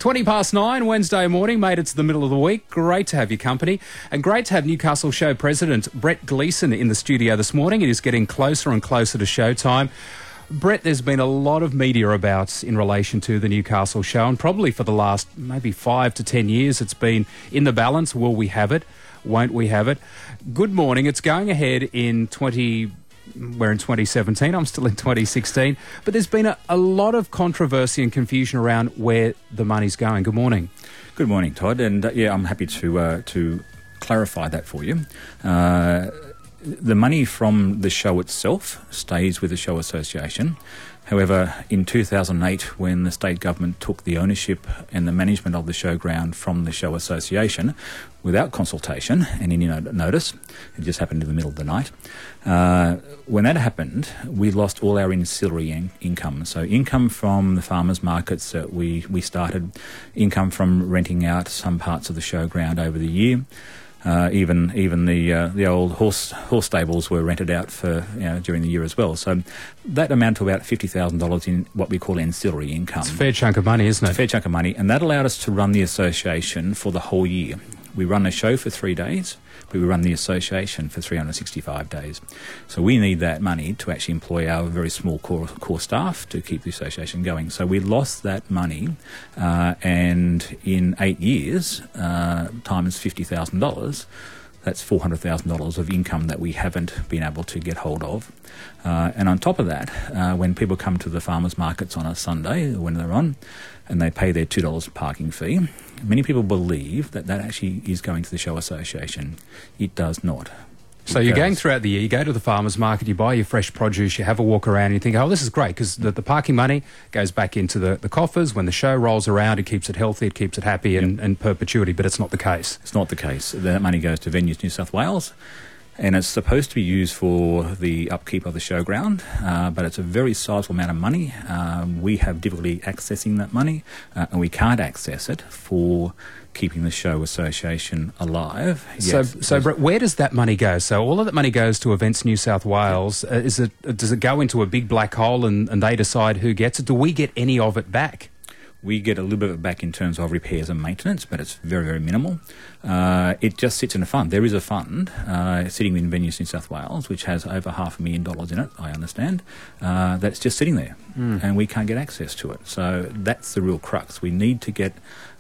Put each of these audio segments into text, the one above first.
9:20, Wednesday morning, mate. It's the middle of the week. Great to have your company. And great to have Newcastle Show President Brett Gleeson in the studio this morning. It is getting closer and closer to showtime. Brett, there's been a lot of media about in relation to the Newcastle Show, and probably for the last maybe 5 to 10 years it's been in the balance. Will we have it? Won't we have it? Good morning. It's going ahead in we're in 2017, I'm still in 2016, but there's been a lot of controversy and confusion around where the money's going. Good morning. Good morning, Todd, and I'm happy to clarify that for you. The money from the show itself stays with the Show Association. However, in 2008, when the state government took the ownership and the management of the showground from the Show Association, without consultation and any notice, it just happened in the middle of the night, when that happened, we lost all our ancillary income. So income from the farmers markets that we started, income from renting out some parts of the showground over the year. Even the old horse stables were rented out for during the year as well. So that amounted to about $50,000 in what we call ancillary income. It's a fair chunk of money, isn't it? It's a fair chunk of money, and that allowed us to run the association for the whole year. We run a show for 3 days, but we run the association for 365 days. So we need that money to actually employ our very small core staff to keep the association going. So we lost that money, and in 8 years, times $50,000, that's $400,000 of income that we haven't been able to get hold of. And on top of that, when people come to the farmers markets on a Sunday, when they're on, and they pay their $2 parking fee, many people believe that actually is going to the Show Association. It does not. So you're going throughout the year, you go to the farmers market, you buy your fresh produce, you have a walk around and you think, oh, this is great, because the parking money goes back into the coffers. When the show rolls around, it keeps it healthy, it keeps it happy and perpetuity, but it's not the case. It's not the case. That money goes to Venues New South Wales, and it's supposed to be used for the upkeep of the showground, but it's a very sizable amount of money. We have difficulty accessing that money, and we can't access it for keeping the Show Association alive. So Brett, where does that money go? So all of that money goes to Events New South Wales. Does it go into a big black hole and they decide who gets it? Do we get any of it back? We get a little bit of it back in terms of repairs and maintenance, but it's very, very minimal. It just sits in a fund. There is a fund sitting in Venues New South Wales, which has over $500,000 in it, I understand, that's just sitting there, and we can't get access to it. So that's the real crux. We need to get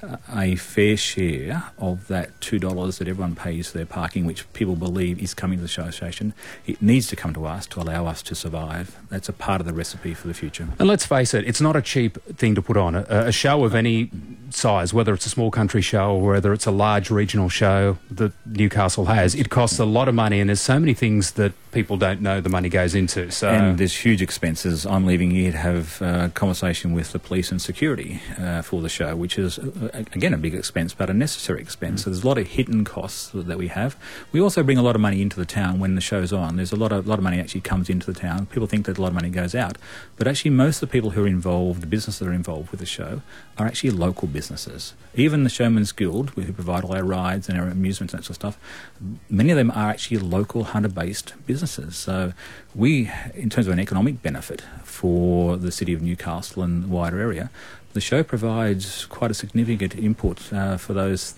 a fair share of that $2 that everyone pays for their parking, which people believe is coming to the Show Association. It needs to come to us to allow us to survive. That's a part of the recipe for the future. And let's face it, it's not a cheap thing to put on. A show of any size, whether it's a small country show or whether it's a large regional show that Newcastle has, it costs a lot of money, and there's so many things that people don't know the money goes into. So, and there's huge expenses. I'm leaving here to have a conversation with the police and security for the show, which is, again, a big expense, but a necessary expense. So there's a lot of hidden costs that we have. We also bring a lot of money into the town when the show's on. There's a lot of money actually comes into the town. People think that a lot of money goes out, but actually most of the people who are involved, the businesses that are involved with the show, are actually local businesses. Even the Showman's Guild, who provide all our rides and our amusements and that sort of stuff, many of them are actually local hunter-based businesses. So we, in terms of an economic benefit for the city of Newcastle and the wider area, the show provides quite a significant input for those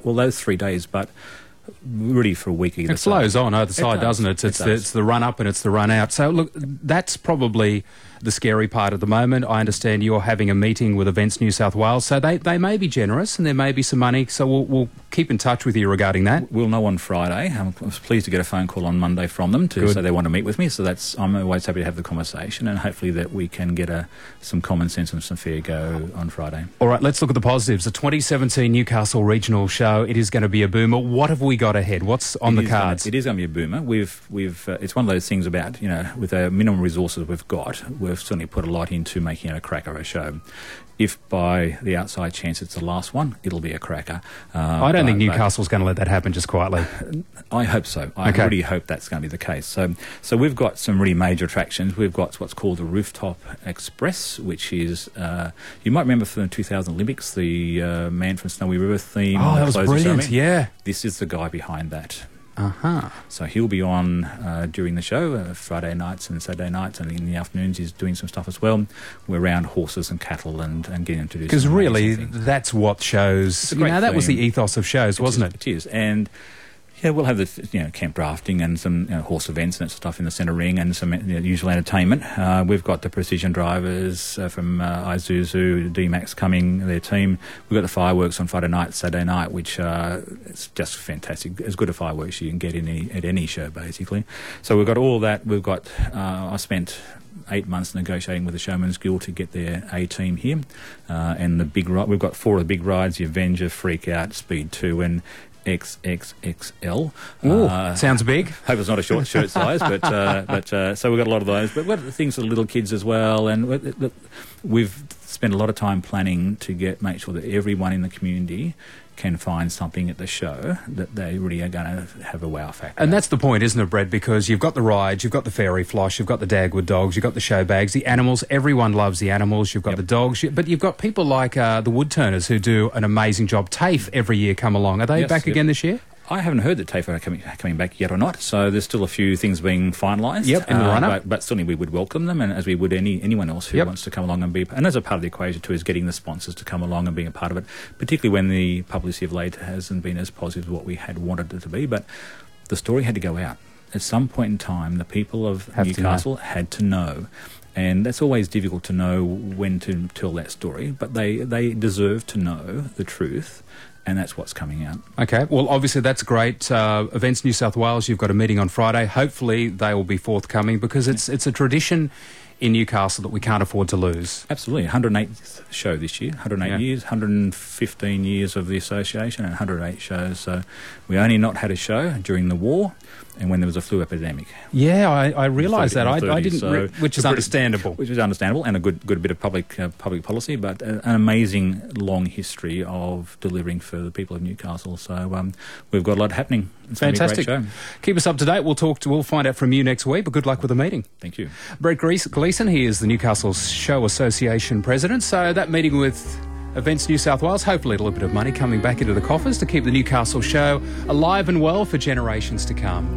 3 days, but really for a week either side. It flows on either side, doesn't it? It's the run up and it's the run out. So look, that's probably the scary part at the moment. I understand you're having a meeting with Events New South Wales, so they may be generous and there may be some money, so we'll keep in touch with you regarding that. We'll know on Friday. I was pleased to get a phone call on Monday from them to say they want to meet with me, so I'm always happy to have the conversation, and hopefully that we can get some common sense and some fair go on Friday. All right, let's look at the positives. The 2017 Newcastle Regional Show, it is going to be a boomer. What have we got ahead? What's on the cards? It is going to be a boomer. It's one of those things about, with the minimum resources we've got, we've certainly put a lot into making it a cracker of a show. If by the outside chance it's the last one, it'll be a cracker. I don't think Newcastle's going to let that happen just quietly. I hope so. I really hope that's going to be the case. So we've got some really major attractions. We've got what's called the Rooftop Express, which is, you might remember from the 2000 Olympics, the Man from Snowy River theme. Oh, that was brilliant, yeah. This is the guy behind that. So he'll be on during the show, Friday nights and Saturday nights, and in the afternoons he's doing some stuff as well. We're around horses and cattle and getting to do. Because really, that's what shows. That was the ethos of shows, wasn't it? It is, and. Yeah, we'll have the camp drafting and some horse events and stuff in the centre ring and some usual entertainment. We've got the precision drivers from Isuzu, D-Max coming, their team. We've got the fireworks on Friday night, Saturday night, which it's just fantastic. As good a fireworks as you can get at any show, basically. So we've got all that. We've got I spent 8 months negotiating with the Showman's Guild to get their A-team here. And the big ride, we've got 4 of the big rides, the Avenger, Freak Out, Speed 2 and XXXL. Sounds big. Hope it's not a short shirt size, but so we've got a lot of those. But we've got things for little kids as well, and we've spent a lot of time planning to make sure that everyone in the community can find something at the show that they really are going to have a wow factor. And that's the point, isn't it, Brett? Because you've got the rides, you've got the fairy floss, you've got the Dagwood dogs, you've got the show bags, the animals. Everyone loves the animals. You've got the dogs, but you've got people like the Woodturners who do an amazing job. TAFE every year come along. Are they back again this year? I haven't heard that TAFE are coming back yet or not, so there's still a few things being finalised. In the run-up. But certainly we would welcome them, and as we would anyone else who wants to come along and be... And as a part of the equation too is getting the sponsors to come along and being a part of it, particularly when the publicity of late hasn't been as positive as what we had wanted it to be. But the story had to go out. At some point in time, the people of Newcastle had to know. And that's always difficult to know when to tell that story, but they deserve to know the truth. And that's what's coming out. Okay, well, obviously that's great. Events New South Wales, you've got a meeting on Friday. Hopefully they will be forthcoming because it's a tradition in Newcastle that we can't afford to lose. Absolutely. 108th show this year, 108 years, 115 years of the association and 108 shows. So we only not had a show during the war and when there was a flu epidemic. Yeah, I realised that. I didn't, which is understandable. Which is understandable and a good bit of public policy, but an amazing long history of delivering for the people of Newcastle. So we've got a lot happening. It's fantastic. Going to be a great show. Keep us up to date. We'll find out from you next week, but good luck with the meeting. Thank you. Brett Gleeson, he is the Newcastle Show Association President. So that meeting with Events New South Wales, hopefully a little bit of money coming back into the coffers to keep the Newcastle Show alive and well for generations to come.